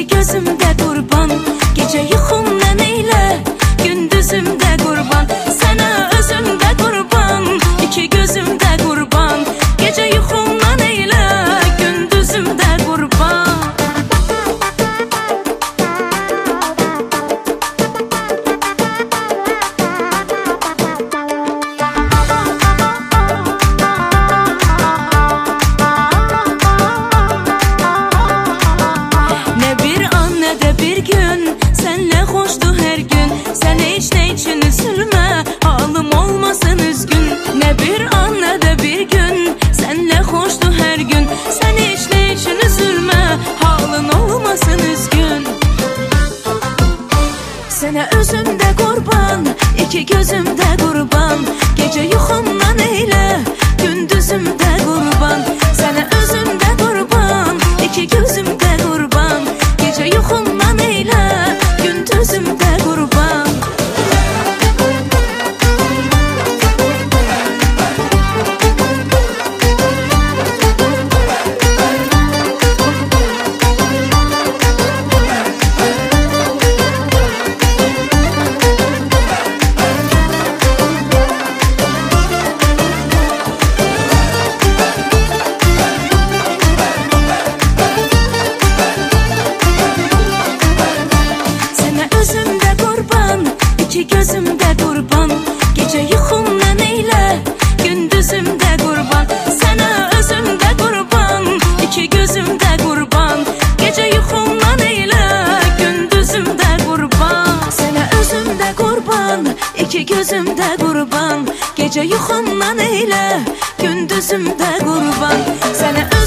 İki gözümde kurban, gece yuxumdan eyle, gündüzümde kurban. Sana özümde kurban, iki gözümde kurban, gece yuxumdan eyle, gündüzümde kurban. Ne bir an ne de bir gün senle hoştu her gün. Sen hiç ne için üzülme, halım olmasın üzgün. Ne bir an ne de bir gün senle hoştu her gün. Sen hiç ne için üzülme, halın olmasın üzgün. Sana özümde kurban, iki gözümde kurban, gece yuxumdan eyle, gündüzümde kurban. Sana özümde kurban, iki gözümde kurban, gece yuxumdan eyle, gündüzümde kurban. İki gözümde kurban, gece yuxumdan eyle, gündüzümde kurban. Sana özümde kurban, iki gözümde kurban, gece yuxumdan eyle, gündüzümde kurban. Sana özümde kurban, iki gözümde kurban, gece yuxumdan eyle, gündüzümde kurban. Sana